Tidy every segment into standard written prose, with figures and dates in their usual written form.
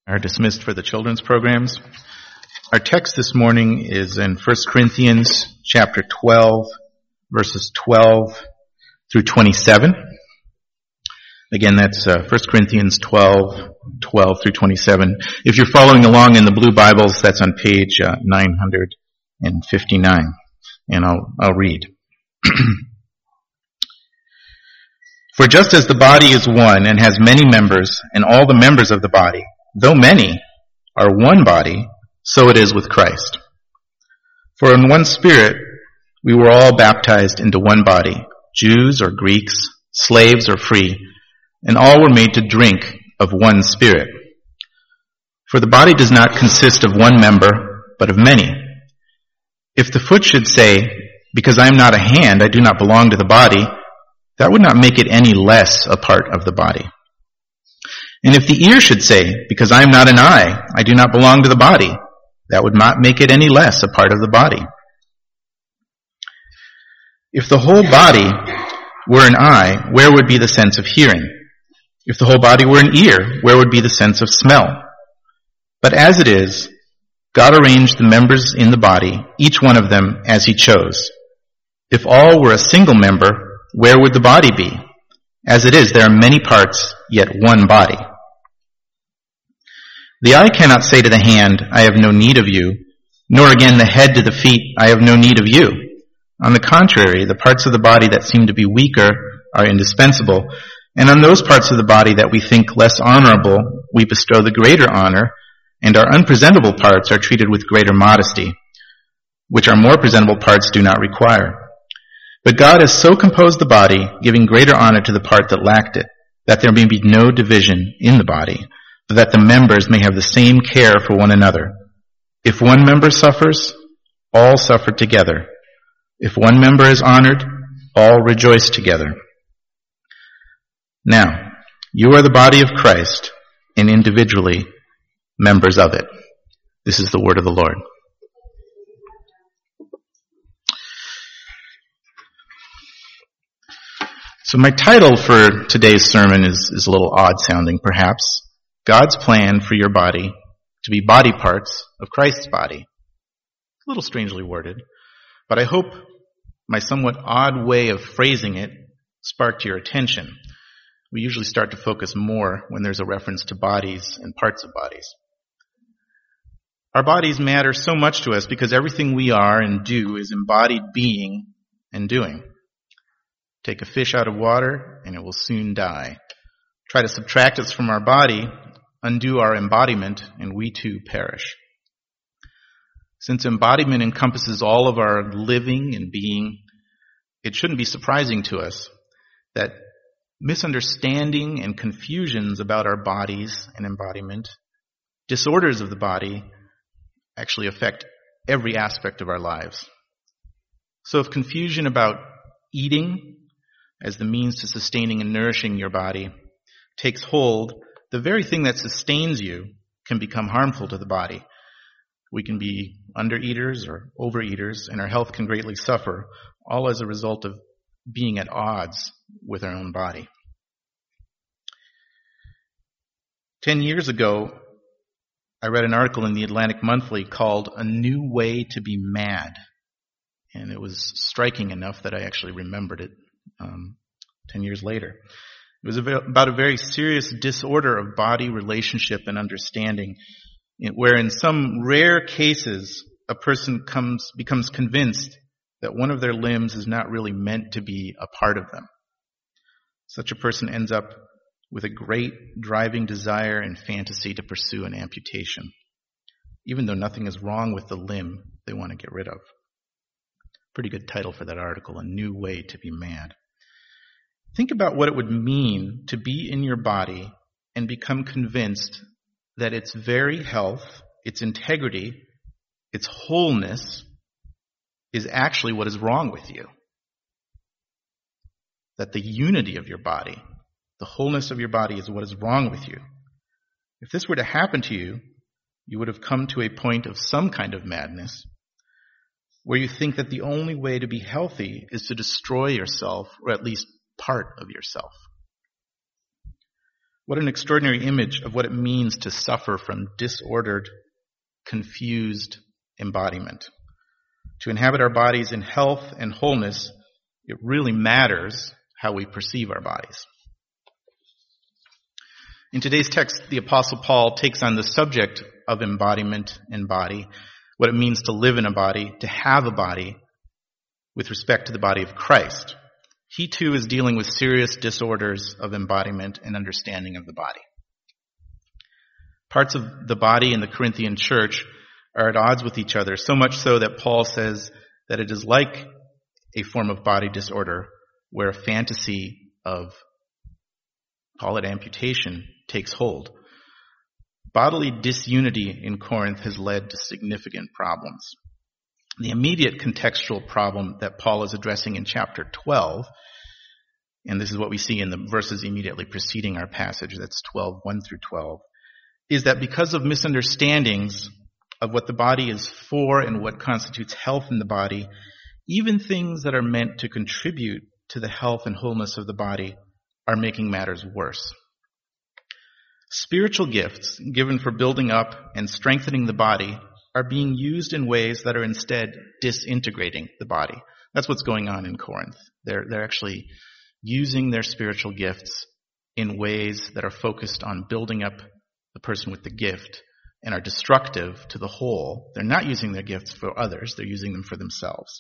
are dismissed for the children's programs. Our text this morning is in 1 Corinthians chapter 12, verses 12 through 27. Again, that's 1 Corinthians 12 through 27. If you're following along in the blue Bibles, that's on page 959. And I'll read. For just as the body is one and has many members, and all the members of the body, though many, are one body, so it is with Christ. For in one Spirit we were all baptized into one body, Jews or Greeks, slaves or free, and all were made to drink of one Spirit. For the body does not consist of one member, but of many. If the foot should say, because I am not a hand, I do not belong to the body, that would not make it any less a part of the body. And if the ear should say, because I am not an eye, I do not belong to the body, that would not make it any less a part of the body. If the whole body were an eye, where would be the sense of hearing? If the whole body were an ear, where would be the sense of smell? But as it is, God arranged the members in the body, each one of them as he chose. If all were a single member, where would the body be? As it is, there are many parts, yet one body. The eye cannot say to the hand, I have no need of you, nor again the head to the feet, I have no need of you. On the contrary, the parts of the body that seem to be weaker are indispensable, and on those parts of the body that we think less honorable, we bestow the greater honor, and our unpresentable parts are treated with greater modesty, which our more presentable parts do not require. But God has so composed the body, giving greater honor to the part that lacked it, that there may be no division in the body, but that the members may have the same care for one another. If one member suffers, all suffer together. If one member is honored, all rejoice together. Now, you are the body of Christ, and individually members of it. This is the word of the Lord. So my title for today's sermon is a little odd sounding, perhaps. God's plan for your body to be body parts of Christ's body. A little strangely worded, but I hope my somewhat odd way of phrasing it sparked your attention. We usually start to focus more when there's a reference to bodies and parts of bodies. Our bodies matter so much to us because everything we are and do is embodied being and doing. Take a fish out of water and it will soon die. Try to subtract us from our body, undo our embodiment, and we too perish. Since embodiment encompasses all of our living and being, it shouldn't be surprising to us that misunderstanding and confusions about our bodies and embodiment, disorders of the body, actually affect every aspect of our lives. So if confusion about eating as the means to sustaining and nourishing your body takes hold, the very thing that sustains you can become harmful to the body. We can be undereaters or overeaters, and our health can greatly suffer, all as a result of being at odds with our own body. 10 years ago, I read an article in the Atlantic Monthly called A New Way to be Mad. And it was striking enough that I actually remembered it 10 years later. It was about a very serious disorder of body relationship and understanding, where in some rare cases a person becomes convinced that one of their limbs is not really meant to be a part of them. Such a person ends up with a great driving desire and fantasy to pursue an amputation, even though nothing is wrong with the limb they want to get rid of. Pretty good title for that article, A New Way to be Mad. Think about what it would mean to be in your body and become convinced that its very health, its integrity, its wholeness is actually what is wrong with you. That the unity of your body, the wholeness of your body is what is wrong with you. If this were to happen to you, you would have come to a point of some kind of madness where you think that the only way to be healthy is to destroy yourself, or at least part of yourself. What an extraordinary image of what it means to suffer from disordered, confused embodiment. To inhabit our bodies in health and wholeness, it really matters how we perceive our bodies. In today's text, the Apostle Paul takes on the subject of embodiment and body, what it means to live in a body, to have a body, with respect to the body of Christ. He too is dealing with serious disorders of embodiment and understanding of the body. Parts of the body in the Corinthian church are at odds with each other, so much so that Paul says that it is like a form of body disorder where a fantasy of, call it amputation, takes hold. Bodily disunity in Corinth has led to significant problems. The immediate contextual problem that Paul is addressing in chapter 12, and this is what we see in the verses immediately preceding our passage, that's 12, 1 through 12, is that because of misunderstandings of what the body is for and what constitutes health in the body, even things that are meant to contribute to the health and wholeness of the body are making matters worse. Spiritual gifts given for building up and strengthening the body are being used in ways that are instead disintegrating the body. That's what's going on in Corinth. They're actually using their spiritual gifts in ways that are focused on building up the person with the gift and are destructive to the whole. They're not using their gifts for others. They're using them for themselves.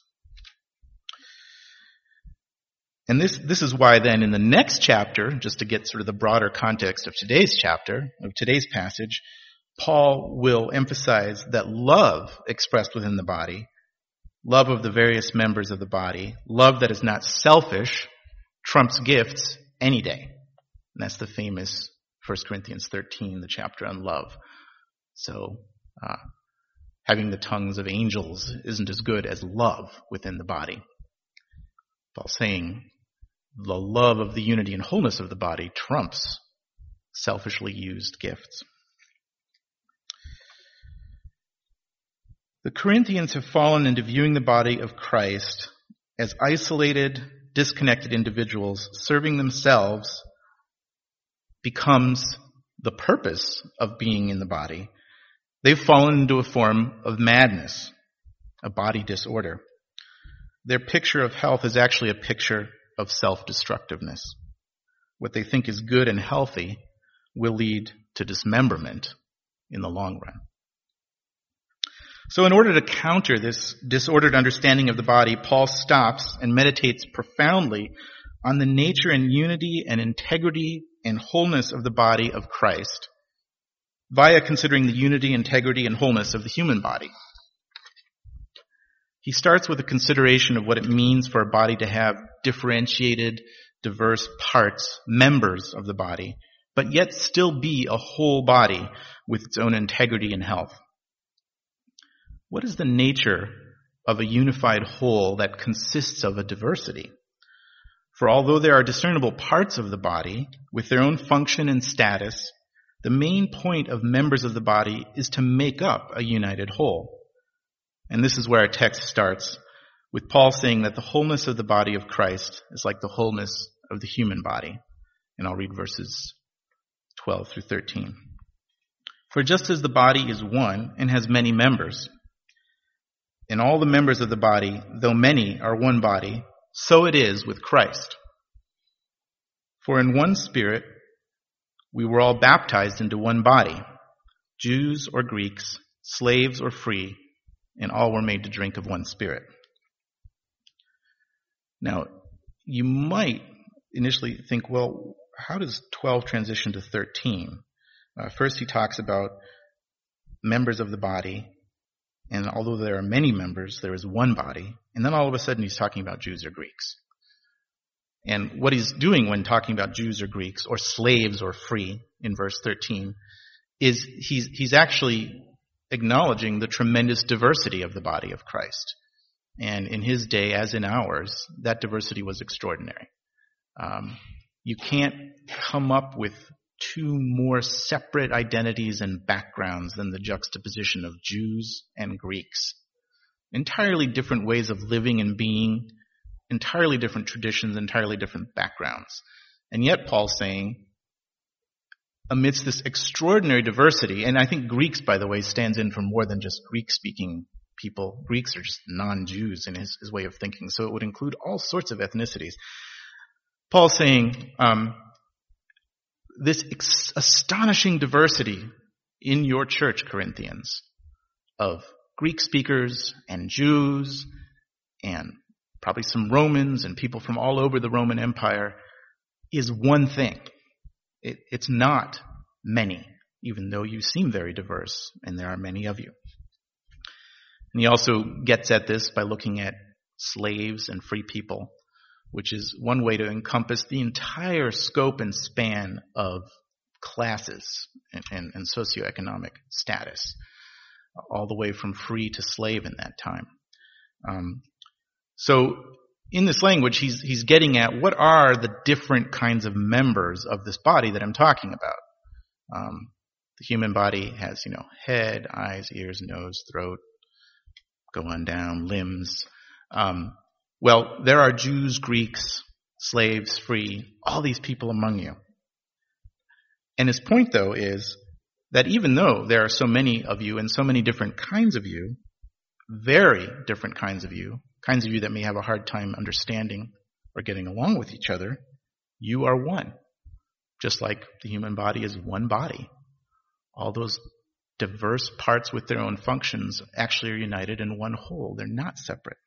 And this is why then in the next chapter, just to get sort of the broader context of today's chapter, of today's passage, Paul will emphasize that love expressed within the body, love of the various members of the body, love that is not selfish, trumps gifts any day. And that's the famous 1 Corinthians 13, the chapter on love. So, having the tongues of angels isn't as good as love within the body. Paul's saying the love of the unity and wholeness of the body trumps selfishly used gifts. The Corinthians have fallen into viewing the body of Christ as isolated, disconnected individuals serving themselves becomes the purpose of being in the body. They've fallen into a form of madness, a body disorder. Their picture of health is actually a picture of self-destructiveness. What they think is good and healthy will lead to dismemberment in the long run. So in order to counter this disordered understanding of the body, Paul stops and meditates profoundly on the nature and unity and integrity and wholeness of the body of Christ via considering the unity, integrity, and wholeness of the human body. He starts with a consideration of what it means for a body to have differentiated, diverse parts, members of the body, but yet still be a whole body with its own integrity and health. What is the nature of a unified whole that consists of a diversity? For although there are discernible parts of the body with their own function and status, the main point of members of the body is to make up a united whole. And this is where our text starts, with Paul saying that the wholeness of the body of Christ is like the wholeness of the human body. And I'll read verses 12 through 13. For just as the body is one and has many members, and all the members of the body, though many, are one body, so it is with Christ. For in one Spirit we were all baptized into one body, Jews or Greeks, slaves or free, and all were made to drink of one Spirit. Now, you might initially think, well, how does 12 transition to 13? First he talks about members of the body, and although there are many members, there is one body. And then all of a sudden he's talking about Jews or Greeks. And what he's doing when talking about Jews or Greeks, or slaves or free, in verse 13, is he's actually acknowledging the tremendous diversity of the body of Christ. And in his day, as in ours, that diversity was extraordinary. You can't come up with two more separate identities and backgrounds than the juxtaposition of Jews and Greeks. Entirely different ways of living and being, entirely different traditions, entirely different backgrounds. And yet Paul's saying, amidst this extraordinary diversity, and I think Greeks, by the way, stands in for more than just Greek-speaking people. Greeks are just non-Jews in his way of thinking, so it would include all sorts of ethnicities. Paul's saying this astonishing diversity in your church, Corinthians, of Greek speakers and Jews and probably some Romans and people from all over the Roman Empire is one thing. It's not many, even though you seem very diverse, and there are many of you. And he also gets at this by looking at slaves and free people, which is one way to encompass the entire scope and span of classes and socioeconomic status, all the way from free to slave in that time. So in this language, he's getting at what are the different kinds of members of this body that I'm talking about. The human body has, head, eyes, ears, nose, throat, go on down, limbs. Well, there are Jews, Greeks, slaves, free, all these people among you. And his point, though, is that even though there are so many of you and so many different kinds of you, very different kinds of you that may have a hard time understanding or getting along with each other, you are one. Just like the human body is one body. All those diverse parts with their own functions actually are united in one whole. They're not separate.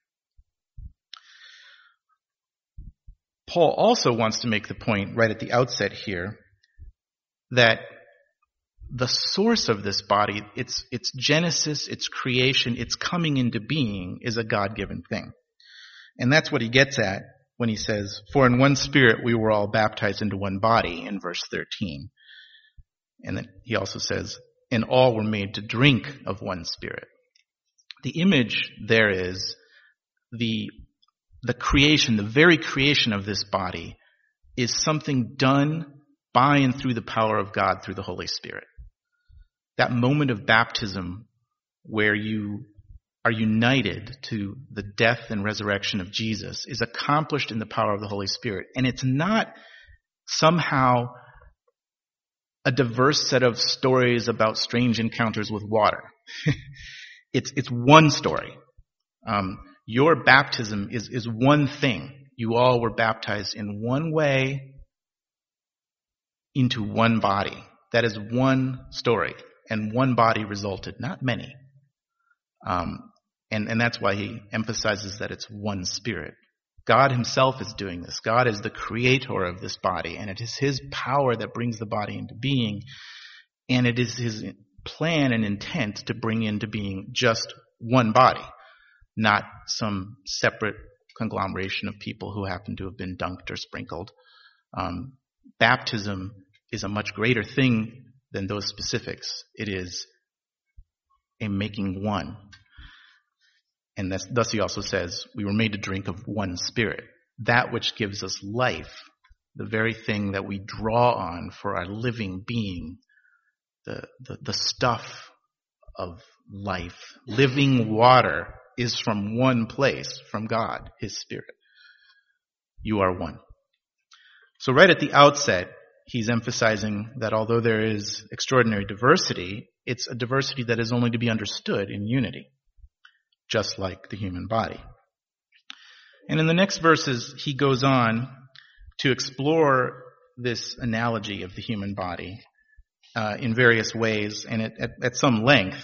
Paul also wants to make the point right at the outset here that the source of this body, its genesis, its creation, its coming into being is a God-given thing. And that's what he gets at when he says, "For in one spirit we were all baptized into one body," in verse 13. And then he also says, "And all were made to drink of one spirit." The image there is the creation, the very creation of this body is something done by and through the power of God through the Holy Spirit. That moment of baptism where you are united to the death and resurrection of Jesus is accomplished in the power of the Holy Spirit. And it's not somehow a diverse set of stories about strange encounters with water. It's one story. Your baptism is one thing. You all were baptized in one way into one body. That is one story. And one body resulted, not many. And that's why he emphasizes that it's one spirit. God himself is doing this. God is the creator of this body, and it is his power that brings the body into being, and it is his plan and intent to bring into being just one body, not some separate conglomeration of people who happen to have been dunked or sprinkled. Baptism is a much greater thing than those specifics. It is a making one. And thus he also says, we were made to drink of one spirit. That which gives us life, the very thing that we draw on for our living being, the stuff of life. Living water is from one place, from God, his Spirit. You are one. So right at the outset, he's emphasizing that although there is extraordinary diversity, it's a diversity that is only to be understood in unity, just like the human body. And in the next verses, he goes on to explore this analogy of the human body in various ways and at some length.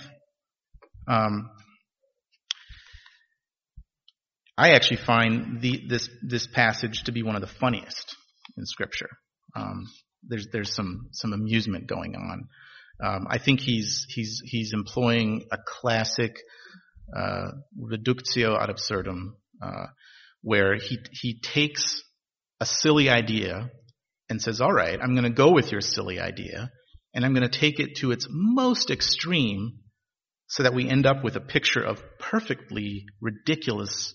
I actually find this passage to be one of the funniest in Scripture. There's some amusement going on. I think he's employing a classic reductio ad absurdum, where he takes a silly idea and says, all right, I'm going to go with your silly idea, and I'm going to take it to its most extreme so that we end up with a picture of a perfectly ridiculous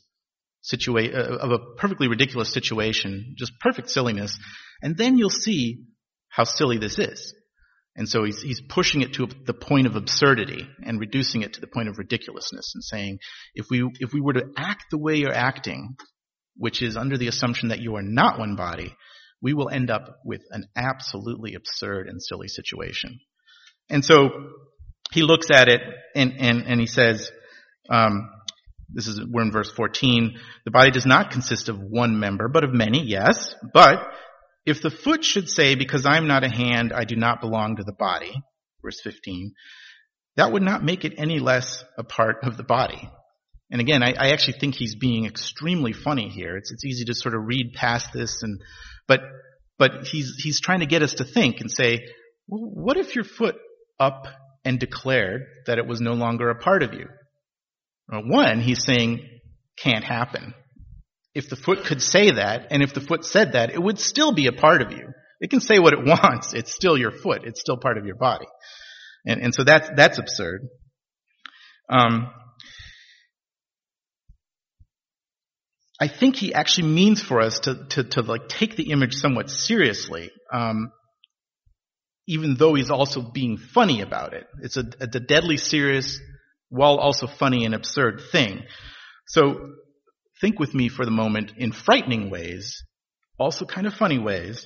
situation, just perfect silliness, and then you'll see how silly this is. And so he's pushing it to the point of absurdity and reducing it to the point of ridiculousness and saying, if we were to act the way you're acting, which is under the assumption that you are not one body, we will end up with an absolutely absurd and silly situation. And so he looks at it and he says, we're in verse 14, the body does not consist of one member, but of many, yes. But if the foot should say, because I'm not a hand, I do not belong to the body, verse 15, that would not make it any less a part of the body. And again, I actually think he's being extremely funny here. It's easy to sort of read past this, but he's trying to get us to think and say, well, what if your foot up and declared that it was no longer a part of you? Well, one, he's saying can't happen. If the foot could say that, and if the foot said that, it would still be a part of you. It can say what it wants. It's still your foot. It's still part of your body. And so that's absurd. I think he actually means for us to like take the image somewhat seriously, even though he's also being funny about it. It's a deadly serious, while also funny and absurd thing. So think with me for the moment in frightening ways, also kind of funny ways,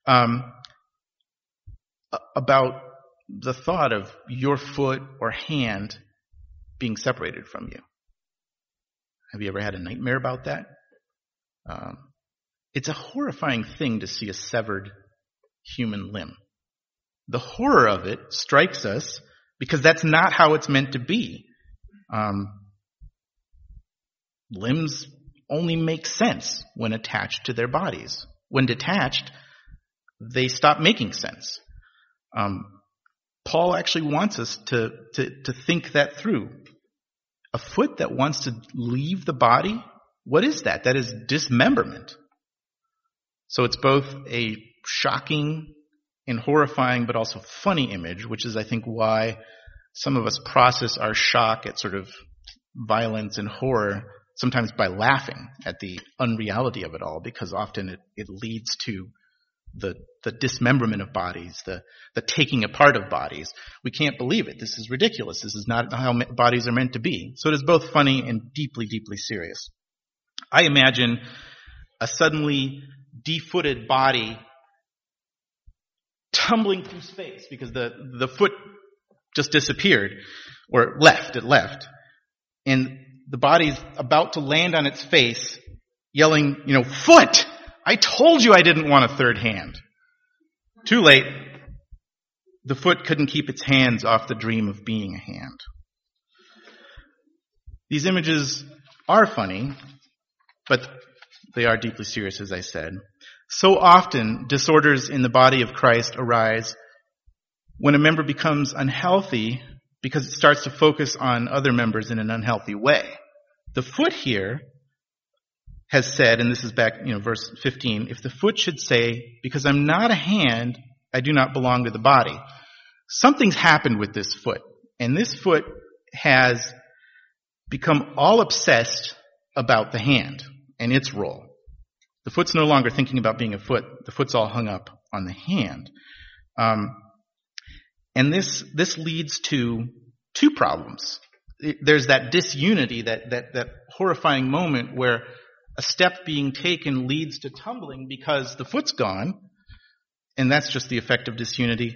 about the thought of your foot or hand being separated from you. Have you ever had a nightmare about that? It's a horrifying thing to see a severed human limb. The horror of it strikes us because that's not how it's meant to be. Limbs only make sense when attached to their bodies. When detached, they stop making sense. Paul actually wants us to think that through. A foot that wants to leave the body, what is that? That is dismemberment. So it's both a shocking and horrifying but also funny image, which is I think why some of us process our shock at sort of violence and horror sometimes by laughing at the unreality of it all, because often it leads to the dismemberment of bodies, the taking apart of bodies. We can't believe it. This is ridiculous. This is not how bodies are meant to be. So it is both funny and deeply, deeply serious. I imagine a suddenly defooted body tumbling through space because the foot just disappeared, or it left. And the body's about to land on its face, yelling, foot! I told you I didn't want a third hand. Too late. The foot couldn't keep its hands off the dream of being a hand. These images are funny, but they are deeply serious, as I said. So often, disorders in the body of Christ arise when a member becomes unhealthy because it starts to focus on other members in an unhealthy way. The foot here has said, and this is back, verse 15, if the foot should say, because I'm not a hand, I do not belong to the body. Something's happened with this foot, and this foot has become all obsessed about the hand and its role. The foot's no longer thinking about being a foot. The foot's all hung up on the hand. And this leads to two problems. There's that disunity, that horrifying moment where a step being taken leads to tumbling because the foot's gone, and that's just the effect of disunity.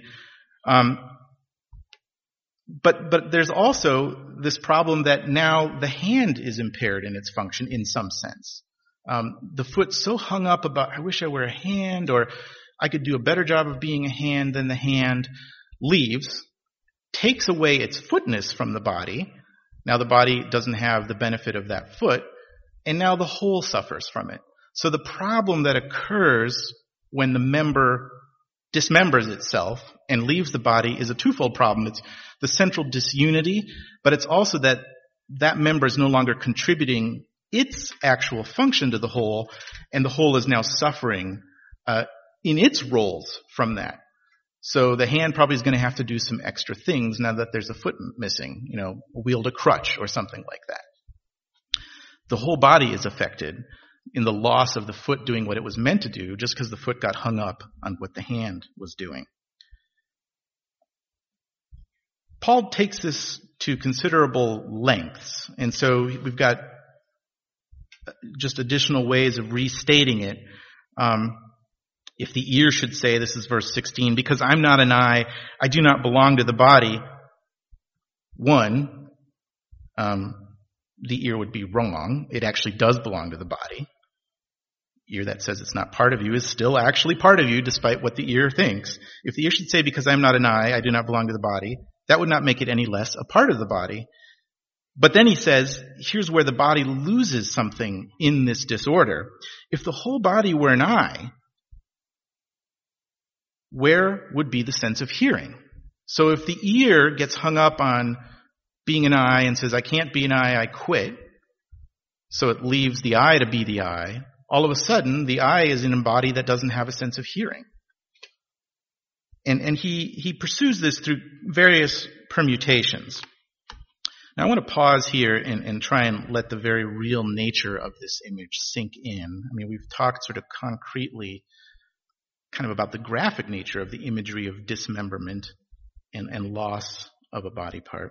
But there's also this problem that now the hand is impaired in its function in some sense. The foot's so hung up about, I wish I were a hand, or I could do a better job of being a hand than the hand, leaves, takes away its footness from the body. Now the body doesn't have the benefit of that foot, and now the whole suffers from it. So the problem that occurs when the member dismembers itself and leaves the body is a twofold problem. It's the central disunity, but it's also that member is no longer contributing its actual function to the whole, and the whole is now suffering in its roles from that. So the hand probably is going to have to do some extra things now that there's a foot missing, wield a crutch or something like that. The whole body is affected in the loss of the foot doing what it was meant to do just because the foot got hung up on what the hand was doing. Paul takes this to considerable lengths, and so we've got just additional ways of restating it. If the ear should say, this is verse 16, because I'm not an eye, I do not belong to the body, one, the ear would be wrong. It actually does belong to the body. Ear that says it's not part of you is still actually part of you, despite what the ear thinks. If the ear should say, because I'm not an eye, I do not belong to the body, that would not make it any less a part of the body. But then he says, here's where the body loses something in this disorder. If the whole body were an eye, where would be the sense of hearing? So if the ear gets hung up on being an eye and says, I can't be an eye, I quit, so it leaves the eye to be the eye, all of a sudden the eye is in a body that doesn't have a sense of hearing. And he pursues this through various permutations. Now I want to pause here and try and let the very real nature of this image sink in. I mean, we've talked sort of concretely kind of about the graphic nature of the imagery of dismemberment and loss of a body part.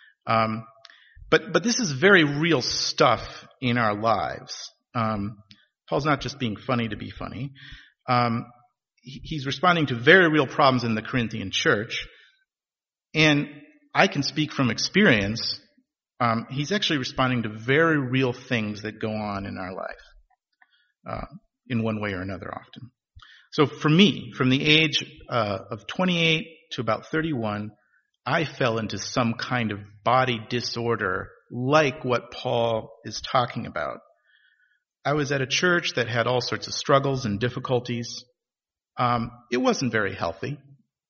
But this is very real stuff in our lives. Paul's not just being funny to be funny. He's responding to very real problems in the Corinthian church. And I can speak from experience. He's actually responding to very real things that go on in our life, in one way or another often. So for me, from the age of 28 to about 31, I fell into some kind of body disorder like what Paul is talking about. I was at a church that had all sorts of struggles and difficulties. It wasn't very healthy.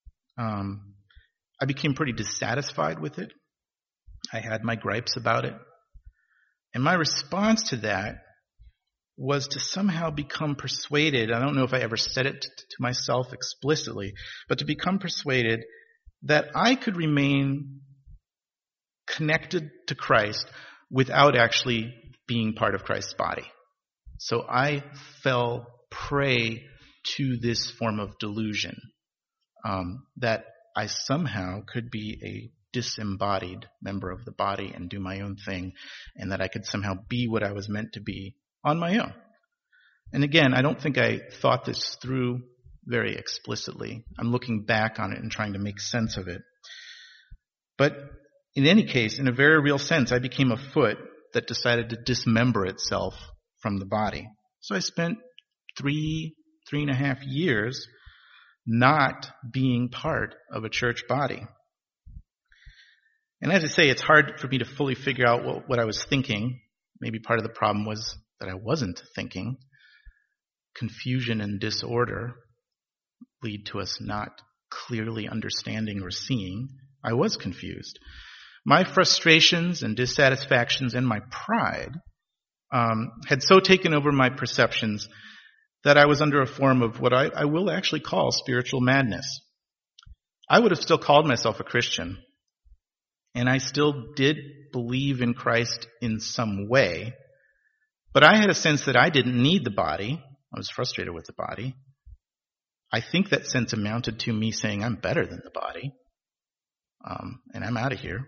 I became pretty dissatisfied with it. I had my gripes about it. And my response to that was to somehow become persuaded, I don't know if I ever said it to myself explicitly, but to become persuaded that I could remain connected to Christ without actually being part of Christ's body. So I fell prey to this form of delusion, that I somehow could be a disembodied member of the body and do my own thing, and that I could somehow be what I was meant to be on my own. And again, I don't think I thought this through very explicitly. I'm looking back on it and trying to make sense of it. But in any case, in a very real sense, I became a foot that decided to dismember itself from the body. So I spent 3.5 years not being part of a church body. And as I say, it's hard for me to fully figure out what I was thinking. Maybe part of the problem was that I wasn't thinking. Confusion and disorder lead to us not clearly understanding or seeing. I was confused. My frustrations and dissatisfactions and my pride had so taken over my perceptions that I was under a form of what I will actually call spiritual madness. I would have still called myself a Christian, and I still did believe in Christ in some way, but I had a sense that I didn't need the body. I was frustrated with the body. I think that sense amounted to me saying, I'm better than the body, and I'm out of here.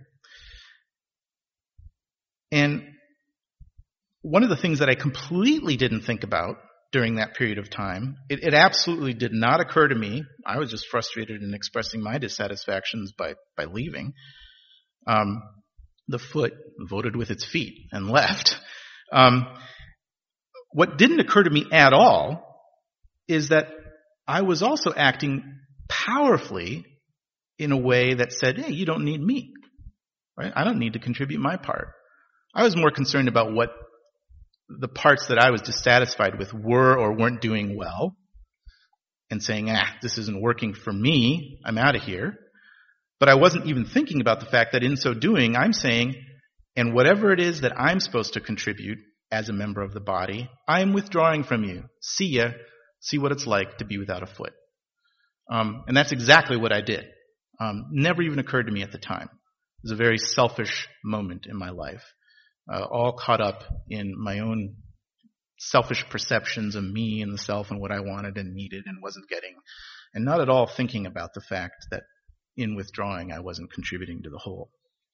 And one of the things that I completely didn't think about during that period of time, it absolutely did not occur to me. I was just frustrated in expressing my dissatisfactions by leaving. The foot voted with its feet and left. What didn't occur to me at all is that I was also acting powerfully in a way that said, hey, you don't need me, right? I don't need to contribute my part. I was more concerned about what the parts that I was dissatisfied with were or weren't doing well and saying, this isn't working for me, I'm out of here. But I wasn't even thinking about the fact that in so doing, I'm saying, and whatever it is that I'm supposed to contribute as a member of the body, I'm withdrawing from you. See ya. See what it's like to be without a foot. And that's exactly what I did. Never even occurred to me at the time. It was a very selfish moment in my life. All caught up in my own selfish perceptions of me and the self and what I wanted and needed and wasn't getting. And not at all thinking about the fact that in withdrawing, I wasn't contributing to the whole.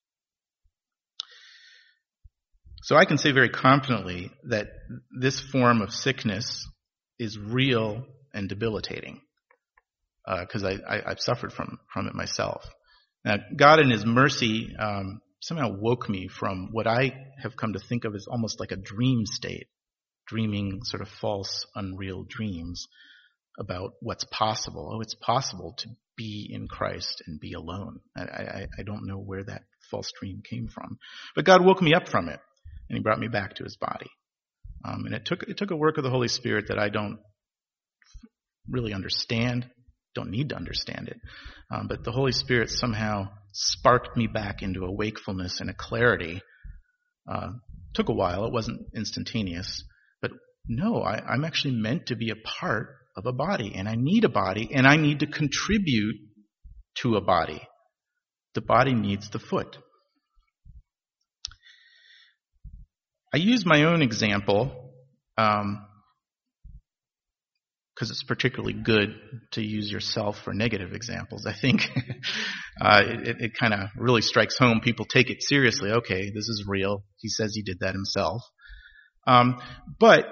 So I can say very confidently that this form of sickness is real and debilitating, because I've suffered from it myself. Now, God in His mercy somehow woke me from what I have come to think of as almost like a dream state, dreaming sort of false, unreal dreams about what's possible. Oh, it's possible to be in Christ and be alone. I don't know where that false dream came from. But God woke me up from it, and He brought me back to His body. And it took a work of the Holy Spirit that I don't really understand, don't need to understand it. But the Holy Spirit somehow sparked me back into a wakefulness and a clarity. Took a while. It wasn't instantaneous. But no, I'm actually meant to be a part of a body, and I need a body, and I need to contribute to a body. The body needs the foot. I use my own example because it's particularly good to use yourself for negative examples. I think it kind of really strikes home. People take it seriously. Okay, this is real. He says he did that himself. But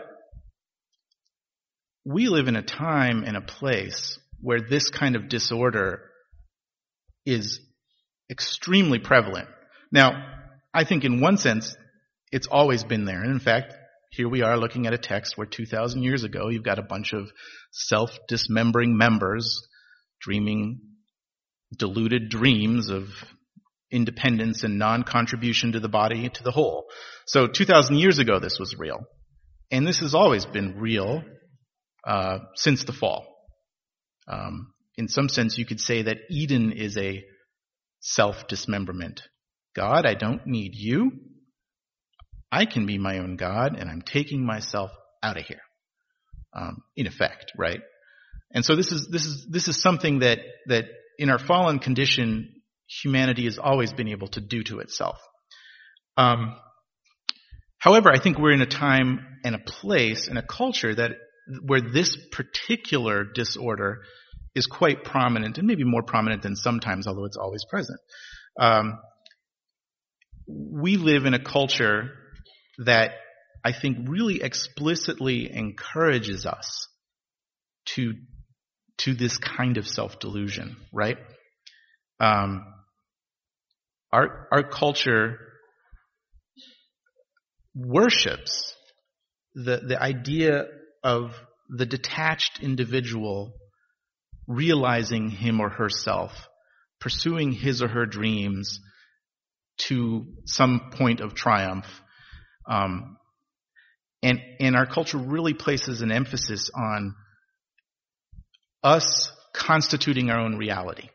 we live in a time and a place where this kind of disorder is extremely prevalent. Now, I think in one sense, it's always been there. And in fact, here we are looking at a text where 2,000 years ago, you've got a bunch of self-dismembering members dreaming deluded dreams of independence and non-contribution to the body, to the whole. So 2,000 years ago, this was real. And this has always been real since the fall. In some sense, you could say that Eden is a self-dismemberment. God, I don't need you. I can be my own God, and I'm taking myself out of here. In effect, right? And so this is something that in our fallen condition, humanity has always been able to do to itself. However, I think we're in a time and a place and a culture where this particular disorder is quite prominent, and maybe more prominent than sometimes, although it's always present. We live in a culture that I think really explicitly encourages us to this kind of self-delusion, right? Our culture worships the idea of the detached individual realizing him or herself, pursuing his or her dreams to some point of triumph. And our culture really places an emphasis on us constituting our own reality.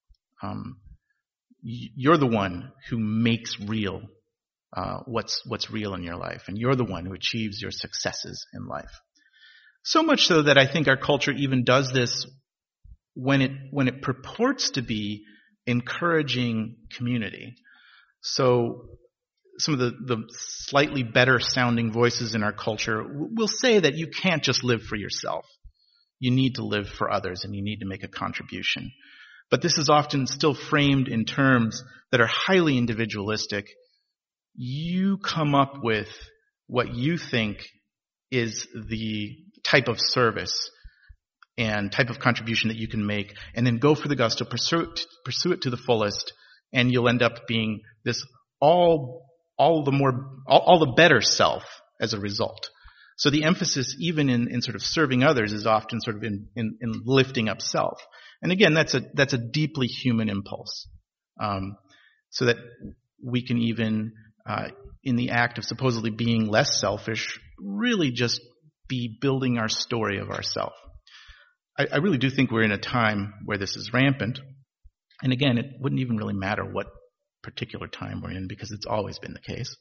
You're the one who makes real what's real in your life, and you're the one who achieves your successes in life. So much so that I think our culture even does this when it purports to be encouraging community. So some of the slightly better sounding voices in our culture will say that you can't just live for yourself. You need to live for others, and you need to make a contribution. But this is often still framed in terms that are highly individualistic. You come up with what you think is the type of service and type of contribution that you can make, and then go for the gusto, pursue it to the fullest, and you'll end up being this all the better self as a result. So the emphasis, even in sort of serving others, is often sort of in lifting up self. And again, that's a deeply human impulse. So that we can even, in the act of supposedly being less selfish, really just be building our story of ourself. I really do think we're in a time where this is rampant. And again, it wouldn't even really matter what particular time we're in, because it's always been the case.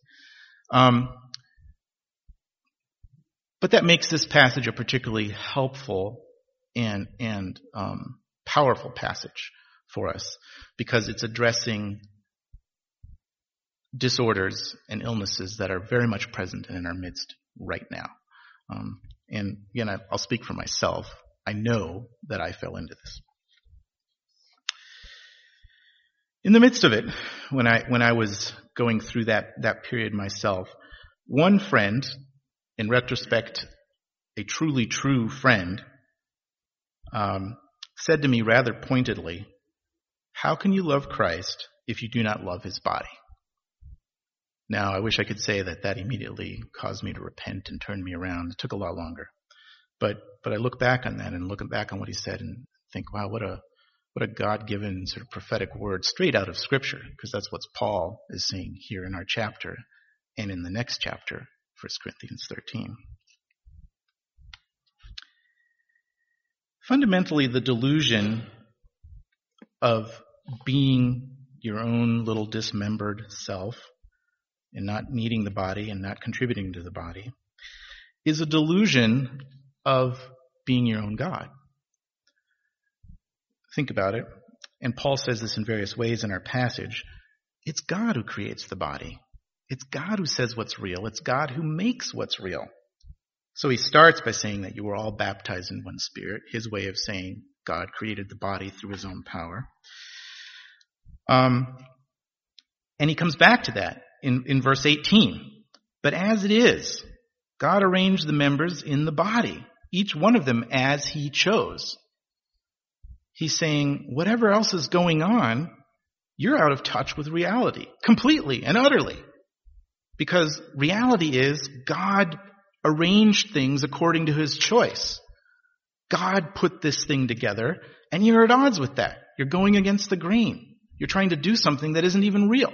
But that makes this passage a particularly helpful and powerful passage for us, because it's addressing disorders and illnesses that are very much present and in our midst right now. And again, I'll speak for myself. I know that I fell into this. In the midst of it, when I was going through that period myself, one friend, in retrospect, a truly true friend, said to me rather pointedly, "How can you love Christ if you do not love his body?" Now, I wish I could say that immediately caused me to repent and turn me around. It took a lot longer. But I look back on that and look back on what he said and think, wow, what a God-given sort of prophetic word straight out of Scripture, because that's what Paul is saying here in our chapter and in the next chapter, 1 Corinthians 13. Fundamentally, the delusion of being your own little dismembered self and not needing the body and not contributing to the body is a delusion of being your own God. Think about it. And Paul says this in various ways in our passage. It's God who creates the body. It's God who says what's real. It's God who makes what's real. So he starts by saying that you were all baptized in one Spirit, his way of saying God created the body through his own power. And he comes back to that in verse 18. But as it is, God arranged the members in the body, each one of them as he chose. He's saying, whatever else is going on, you're out of touch with reality, completely and utterly. Because reality is God arranged things according to his choice. God put this thing together, and you're at odds with that. You're going against the grain. You're trying to do something that isn't even real.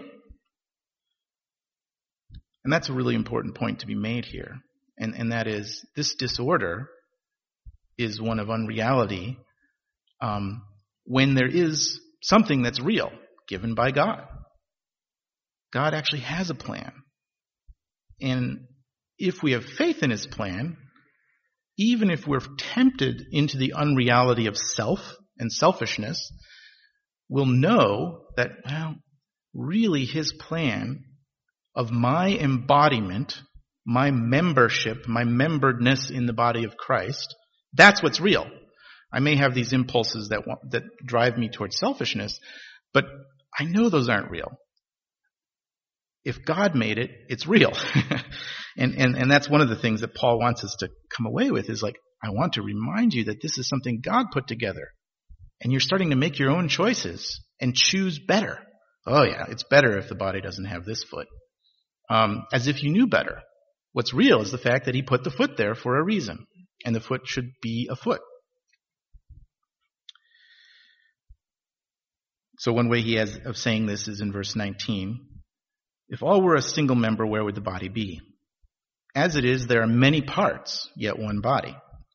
And that's a really important point to be made here. And that is, this disorder is one of unreality when there is something that's real, given by God. God actually has a plan. And if we have faith in his plan, even if we're tempted into the unreality of self and selfishness, we'll know that, well, really his plan of my embodiment, my membership, my memberedness in the body of Christ, that's what's real. I may have these impulses that drive me towards selfishness, but I know those aren't real. If God made it, it's real. and that's one of the things that Paul wants us to come away with is like, I want to remind you that this is something God put together. And you're starting to make your own choices and choose better. Oh yeah, it's better if the body doesn't have this foot. As if you knew better. What's real is the fact that he put the foot there for a reason. And the foot should be a foot. So one way he has of saying this is in verse 19. If all were a single member, where would the body be? As it is, there are many parts, yet one body.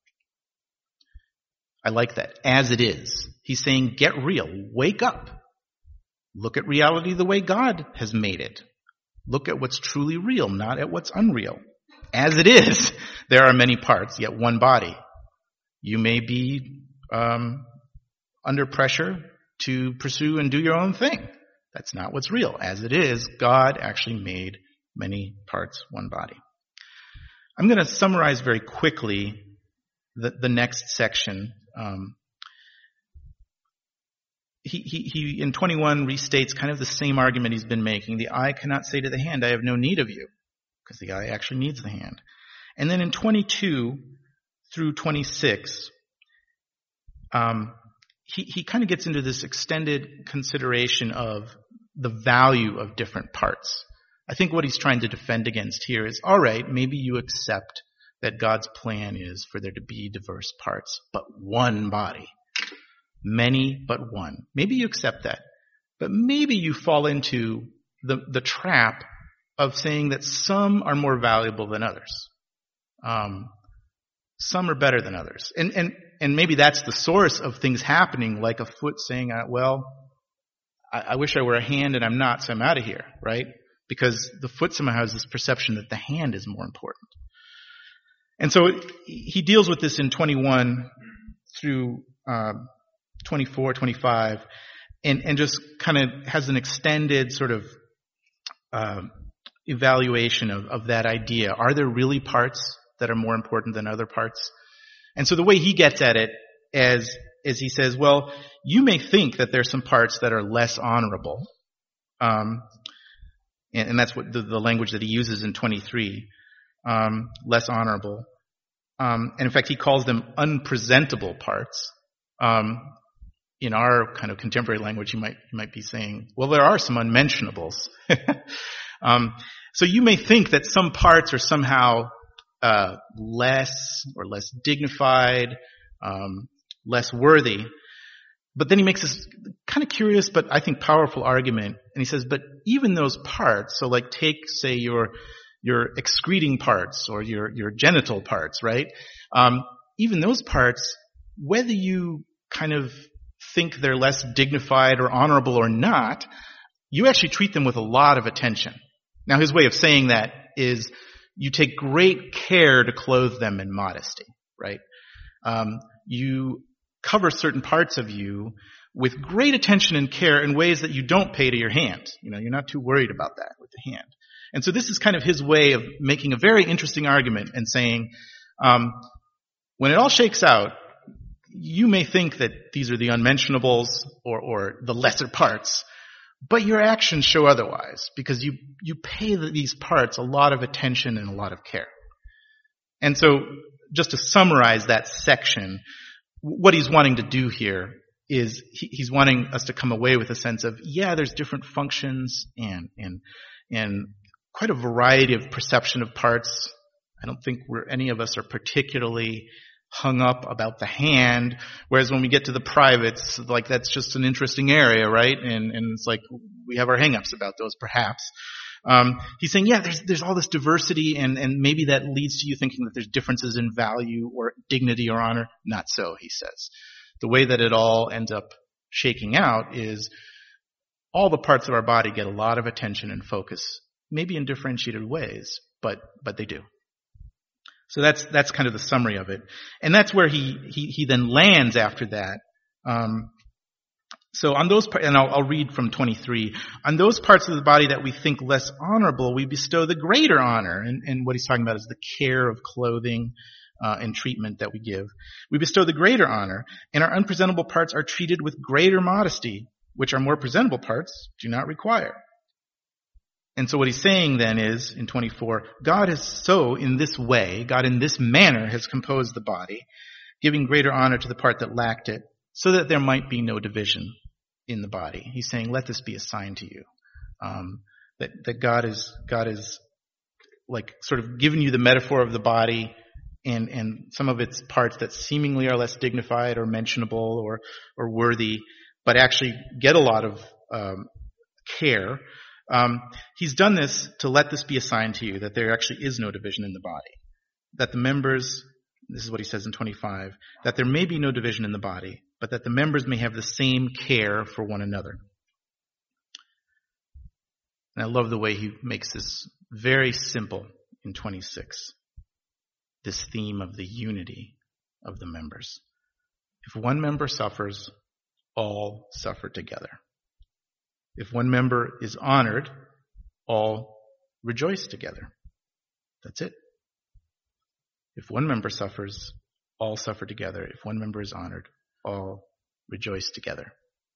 I like that. As it is. He's saying, get real. Wake up. Look at reality the way God has made it. Look at what's truly real, not at what's unreal. As it is, there are many parts, yet one body. You may be under pressure to pursue and do your own thing. That's not what's real. As it is, God actually made many parts, one body. I'm going to summarize very quickly the next section. He in 21 restates kind of the same argument he's been making. The eye cannot say to the hand, I have no need of you, because the eye actually needs the hand. And then in 22 through 26, he kind of gets into this extended consideration of the value of different parts. I think what he's trying to defend against here is, all right, maybe you accept that God's plan is for there to be diverse parts, but one body. Many, but one. Maybe you accept that. But maybe you fall into the trap of saying that some are more valuable than others. Some are better than others. And maybe that's the source of things happening, like a foot saying, I wish I were a hand and I'm not, so I'm out of here, right? Because the foot somehow has this perception that the hand is more important. And so he deals with this in 21 through 24, 25, and just kind of has an extended sort of evaluation of that idea. Are there really parts that are more important than other parts? And so the way he gets at it is he says, well, you may think that there's some parts that are less honorable. And that's what the language that he uses in 23, less honorable. And in fact, he calls them unpresentable parts. In our kind of contemporary language, you might be saying, well, there are some unmentionables. So you may think that some parts are somehow less dignified, less worthy. But then he makes this kind of curious but I think powerful argument, and he says, but even those parts, so like take, say, your excreting parts or your genital parts, right? Even those parts, whether you kind of think they're less dignified or honorable or not, you actually treat them with a lot of attention. Now his way of saying that is you take great care to clothe them in modesty, right? You cover certain parts of you with great attention and care in ways that you don't pay to your hand. You're not too worried about that with the hand. And so this is kind of his way of making a very interesting argument and saying, when it all shakes out, you may think that these are the unmentionables or the lesser parts, but your actions show otherwise because you pay these parts a lot of attention and a lot of care. And so just to summarize that section, what he's wanting to do here is he's wanting us to come away with a sense of, yeah, there's different functions and quite a variety of perception of parts. I don't think any of us are particularly hung up about the hand, whereas when we get to the privates, like that's just an interesting area, right? And it's like we have our hang-ups about those perhaps. He's saying, yeah, there's all this diversity and maybe that leads to you thinking that there's differences in value or dignity or honor. Not so, he says. The way that it all ends up shaking out is all the parts of our body get a lot of attention and focus, maybe in differentiated ways, but they do. So that's kind of the summary of it. And that's where he then lands after that. So on those parts, and I'll read from 23, on those parts of the body that we think less honorable, we bestow the greater honor. And what he's talking about is the care of clothing and treatment that we give. We bestow the greater honor, and our unpresentable parts are treated with greater modesty, which our more presentable parts do not require. And so what he's saying then is, in 24, God in this manner has composed the body, giving greater honor to the part that lacked it, so that there might be no division in the body. He's saying, let this be a sign to you. That God is like sort of given you the metaphor of the body and some of its parts that seemingly are less dignified or mentionable or worthy, but actually get a lot of care. He's done this to let this be a sign to you that there actually is no division in the body. That the members, this is what he says in 25, that there may be no division in the body, but that the members may have the same care for one another. And I love the way he makes this very simple in 26. This theme of the unity of the members. If one member suffers, all suffer together. If one member is honored, all rejoice together. That's it. If one member suffers, all suffer together. If one member is honored, all rejoice together.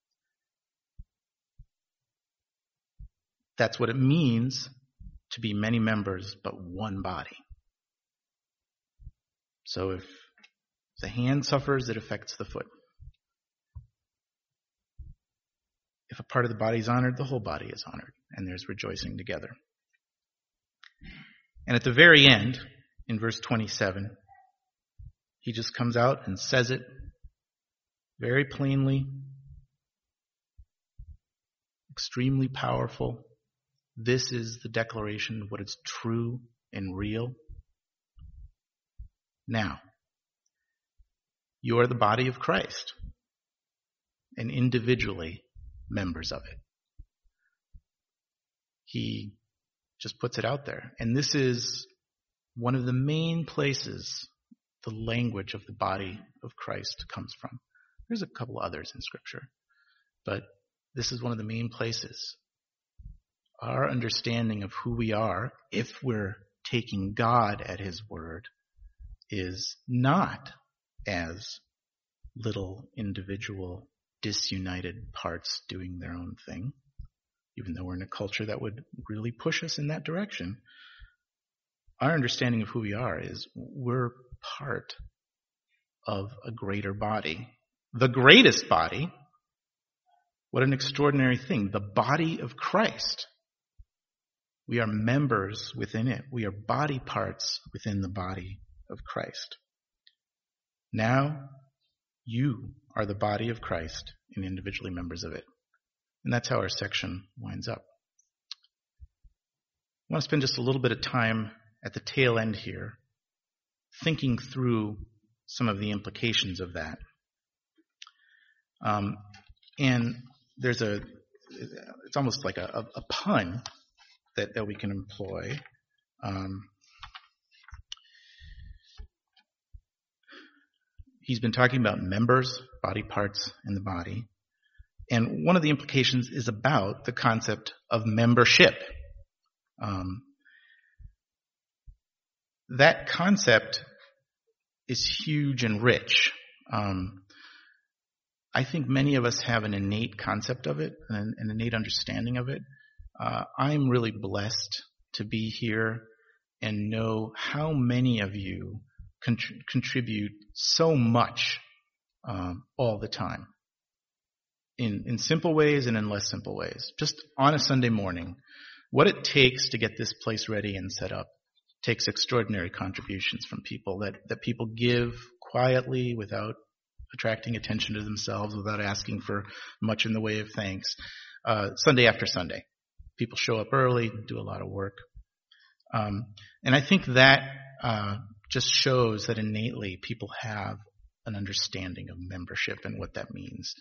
That's what it means to be many members but one body. So if the hand suffers, it affects the foot. If a part of the body is honored, the whole body is honored, and there's rejoicing together. And at the very end, in verse 27, he just comes out and says it very plainly, extremely powerful. This is the declaration of what is true and real. Now, you are the body of Christ, and individually members of it. He just puts it out there. And this is one of the main places the language of the body of Christ comes from. There's a couple others in Scripture, but this is one of the main places. Our understanding of who we are, if we're taking God at His word, is not as little individual disunited parts doing their own thing, even though we're in a culture that would really push us in that direction. Our understanding of who we are is we're part of a greater body the greatest body. What an extraordinary thing. The body of Christ. We are members within it. We are body parts within the body of Christ. Now, you are the body of Christ and individually members of it. And that's how our section winds up. I want to spend just a little bit of time at the tail end here thinking through some of the implications of that. And there's it's almost like a pun that we can employ. He's been talking about members, body parts in the body. And one of the implications is about the concept of membership. That concept is huge and rich. I think many of us have an innate concept of it, an innate understanding of it. I'm really blessed to be here and know how many of you contribute so much all the time. In simple ways and in less simple ways. Just on a Sunday morning, what it takes to get this place ready and set up takes extraordinary contributions from people that people give quietly without attracting attention to themselves, without asking for much in the way of thanks. Sunday after Sunday. People show up early, do a lot of work. And I think that just shows that innately people have an understanding of membership and what that means.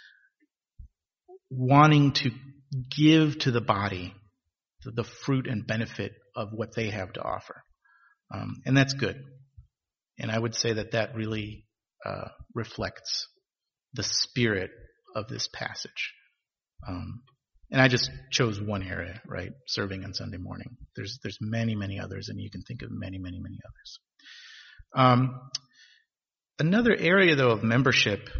Wanting to give to the body the fruit and benefit of what they have to offer. And that's good. And I would say that really reflects the spirit of this passage. And I just chose one area, right? Serving on Sunday morning. There's many, many others, and you can think of many, many, many others. Another area, though, of membership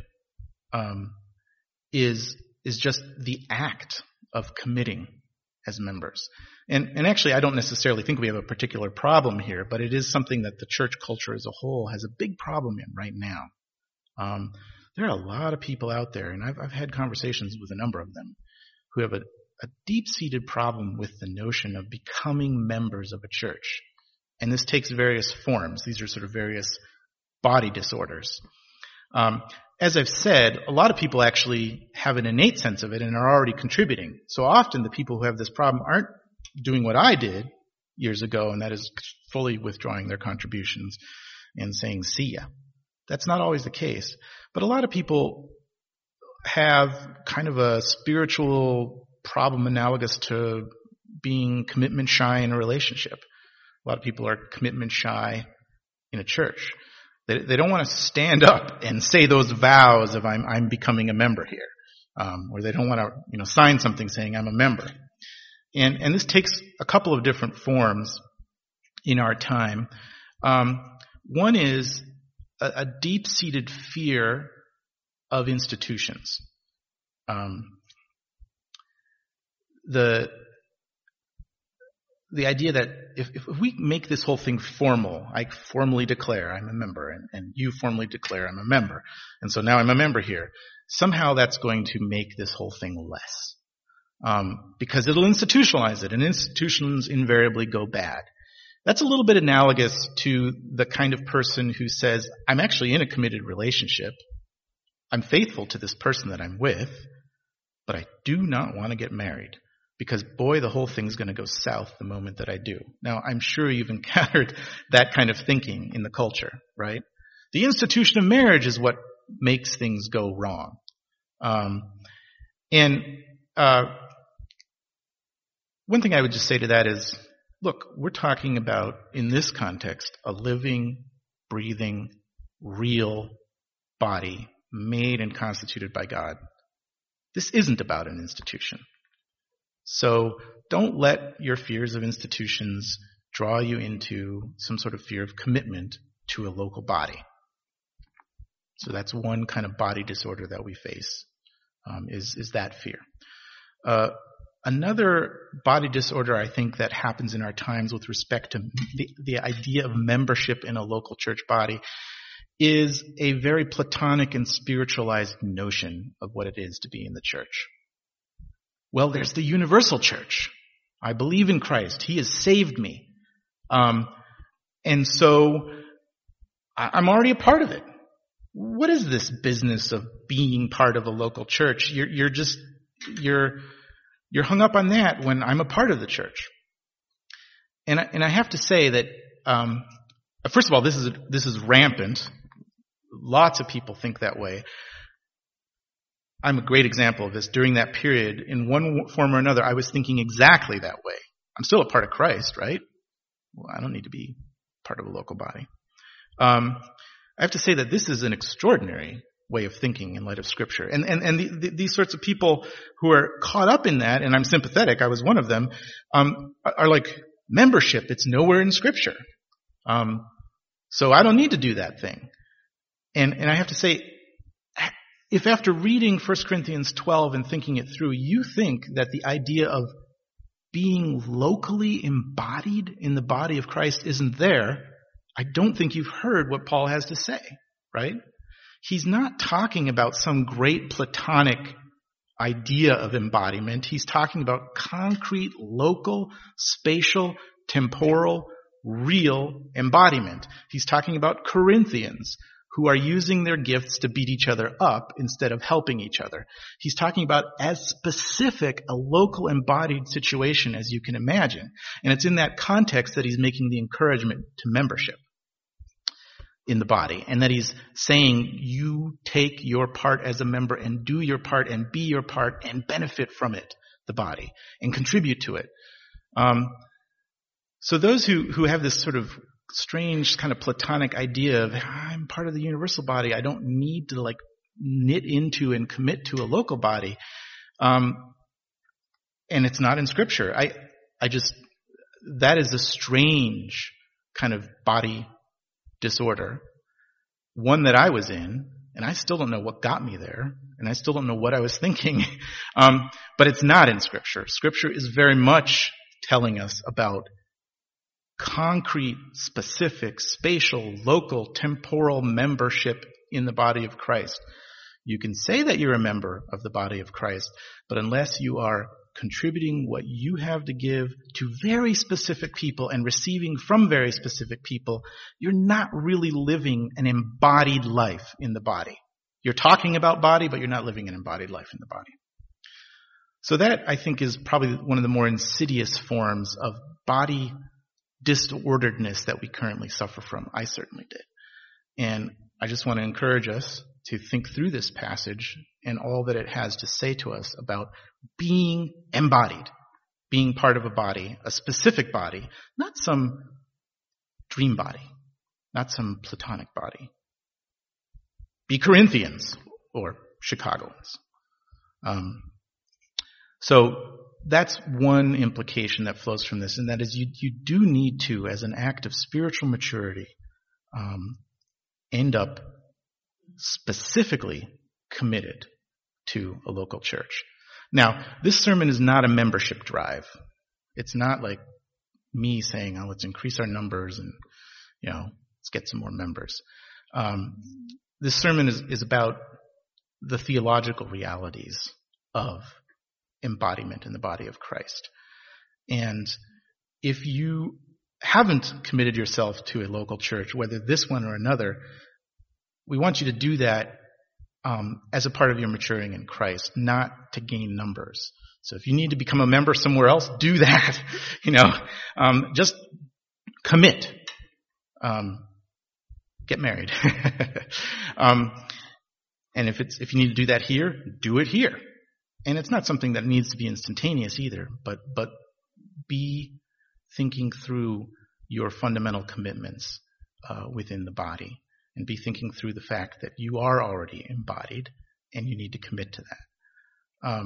is just the act of committing as members. And actually, I don't necessarily think we have a particular problem here, but it is something that the church culture as a whole has a big problem in right now. There are a lot of people out there, and I've had conversations with a number of them, who have a deep-seated problem with the notion of becoming members of a church. And this takes various forms. These are sort of various body disorders. As I've said, a lot of people actually have an innate sense of it and are already contributing. So often the people who have this problem aren't doing what I did years ago, and that is fully withdrawing their contributions and saying, see ya. That's not always the case. But a lot of people have kind of a spiritual problem analogous to being commitment shy in a relationship. A lot of people are commitment shy in a church. They don't want to stand up and say those vows of I'm becoming a member here, or they don't want to sign something saying I'm a member. And this takes a couple of different forms in our time. One is a deep-seated fear of institutions. The idea that if we make this whole thing formal, I formally declare I'm a member, and you formally declare I'm a member, and so now I'm a member here, somehow that's going to make this whole thing less. Because it'll institutionalize it, and institutions invariably go bad. That's a little bit analogous to the kind of person who says, I'm actually in a committed relationship. I'm faithful to this person that I'm with, but I do not want to get married. Because, boy, the whole thing's going to go south the moment that I do. Now, I'm sure you've encountered that kind of thinking in the culture, right? The institution of marriage is what makes things go wrong. One thing I would just say to that is, look, we're talking about, in this context, a living, breathing, real body made and constituted by God. This isn't about an institution. So don't let your fears of institutions draw you into some sort of fear of commitment to a local body. So that's one kind of body disorder that we face, is that fear. Another body disorder I think that happens in our times with respect to the idea of membership in a local church body is a very platonic and spiritualized notion of what it is to be in the church. Well, there's the universal church. I believe in Christ. He has saved me. And so I'm already a part of it. What is this business of being part of a local church? You're hung up on that when I'm a part of the church. And I have to say that, first of all, this is rampant. Lots of people think that way. I'm a great example of this. During that period, in one form or another, I was thinking exactly that way. I'm still a part of Christ, right? Well, I don't need to be part of a local body. I have to say that this is an extraordinary way of thinking in light of Scripture. And these sorts of people who are caught up in that, and I'm sympathetic, I was one of them, are like, membership, it's nowhere in Scripture. So I don't need to do that thing. And I have to say, if after reading 1 Corinthians 12 and thinking it through, you think that the idea of being locally embodied in the body of Christ isn't there, I don't think you've heard what Paul has to say, right? He's not talking about some great Platonic idea of embodiment. He's talking about concrete, local, spatial, temporal, real embodiment. He's talking about Corinthians who are using their gifts to beat each other up instead of helping each other. He's talking about as specific a local embodied situation as you can imagine. And it's in that context that he's making the encouragement to membership in the body. And that he's saying you take your part as a member and do your part and be your part and benefit from it, the body, and contribute to it. So those who have this sort of strange kind of Platonic idea of I'm part of the universal body, I don't need to like knit into and commit to a local body, and it's not in Scripture. That is a strange kind of body disorder, one that I was in, and I still don't know what got me there, and I still don't know what I was thinking, but it's not in Scripture. Scripture is very much telling us about concrete, specific, spatial, local, temporal membership in the body of Christ. You can say that you're a member of the body of Christ, but unless you are contributing what you have to give to very specific people and receiving from very specific people, you're not really living an embodied life in the body. You're talking about body, but you're not living an embodied life in the body. So that, I think, is probably one of the more insidious forms of body disorderedness that we currently suffer from. I certainly did. And I just want to encourage us to think through this passage and all that it has to say to us about being embodied, being part of a body, a specific body, not some dream body, not some Platonic body. Be Corinthians or Chicagoans. So that's one implication that flows from this, and that is you do need to, as an act of spiritual maturity, end up specifically committed to a local church. Now, this sermon is not a membership drive. It's not like me saying, oh, let's increase our numbers and, let's get some more members. This sermon is about the theological realities of embodiment in the body of Christ. And if you haven't committed yourself to a local church, whether this one or another, we want you to do that as a part of your maturing in Christ, not to gain numbers. So if you need to become a member somewhere else, do that. Just commit. Get married. And if you need to do that here, do it here. And it's not something that needs to be instantaneous either, but be thinking through your fundamental commitments within the body, and be thinking through the fact that you are already embodied and you need to commit to that.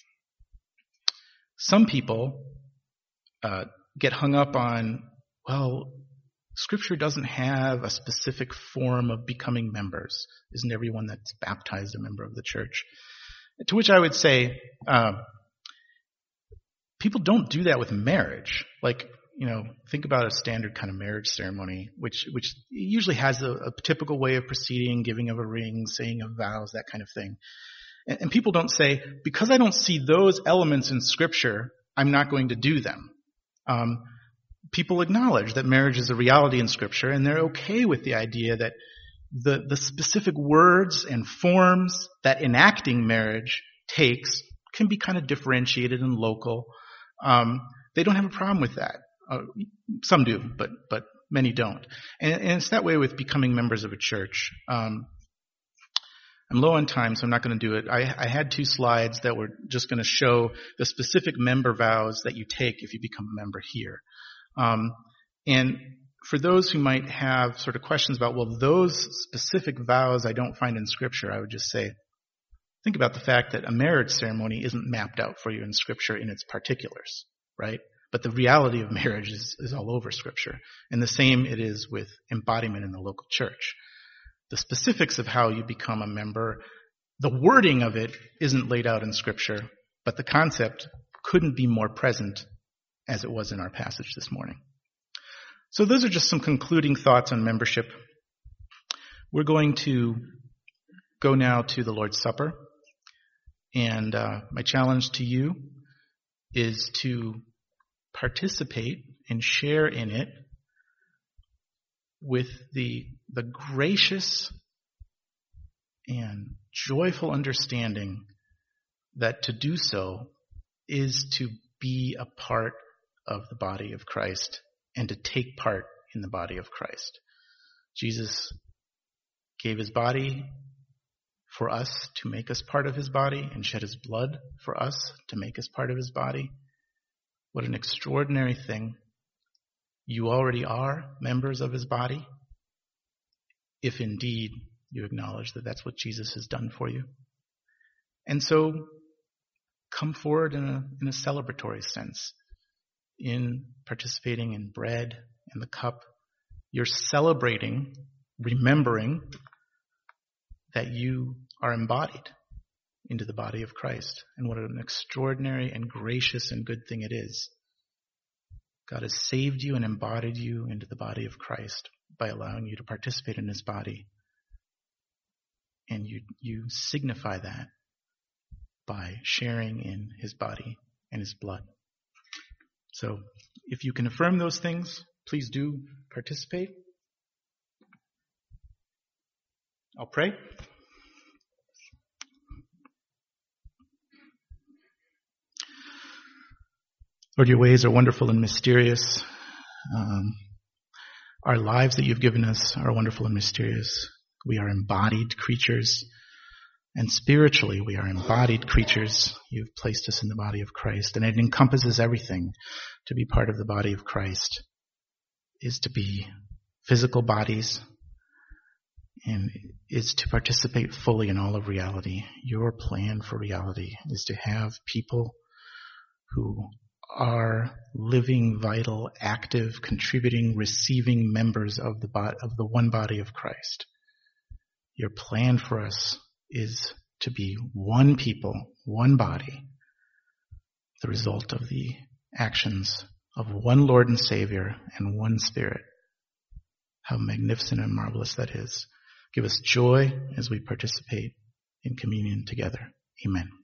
Some people get hung up on, well, Scripture doesn't have a specific form of becoming members. Isn't everyone that's baptized a member of the church? To which I would say, people don't do that with marriage. Like, think about a standard kind of marriage ceremony, which usually has a typical way of proceeding, giving of a ring, saying of vows, that kind of thing. And people don't say, because I don't see those elements in Scripture, I'm not going to do them. People acknowledge that marriage is a reality in Scripture, and they're okay with the idea that the specific words and forms that enacting marriage takes can be kind of differentiated and local. They don't have a problem with that. Some do, but many don't. And it's that way with becoming members of a church. I'm low on time, so I'm not going to do it. I had 2 slides that were just going to show the specific member vows that you take if you become a member here. And for those who might have sort of questions about, well, those specific vows I don't find in Scripture, I would just say, think about the fact that a marriage ceremony isn't mapped out for you in Scripture in its particulars, right? But the reality of marriage is all over Scripture. And the same it is with embodiment in the local church. The specifics of how you become a member, the wording of it isn't laid out in Scripture, but the concept couldn't be more present as it was in our passage this morning. So those are just some concluding thoughts on membership. We're going to go now to the Lord's Supper. And my challenge to you is to participate and share in it with the gracious and joyful understanding that to do so is to be a part of the body of Christ and to take part in the body of Christ. Jesus gave his body for us to make us part of his body and shed his blood for us to make us part of his body. What an extraordinary thing. You already are members of his body, if indeed you acknowledge that that's what Jesus has done for you. And so come forward in a celebratory sense, in participating in bread and the cup. You're celebrating, remembering that you are embodied into the body of Christ. And what an extraordinary and gracious and good thing it is. God has saved you and embodied you into the body of Christ by allowing you to participate in his body. And you signify that by sharing in his body and his blood. So if you can affirm those things, please do participate. I'll pray. Lord, your ways are wonderful and mysterious. Our lives that you've given us are wonderful and mysterious. We are embodied creatures. And spiritually, we are embodied creatures. You've placed us in the body of Christ. And it encompasses everything. To be part of the body of Christ is to be physical bodies and is to participate fully in all of reality. Your plan for reality is to have people who are living, vital, active, contributing, receiving members of the one body of Christ. Your plan for us is to be one people, one body, the result of the actions of one Lord and Savior and one Spirit. How magnificent and marvelous that is. Give us joy as we participate in communion together. Amen.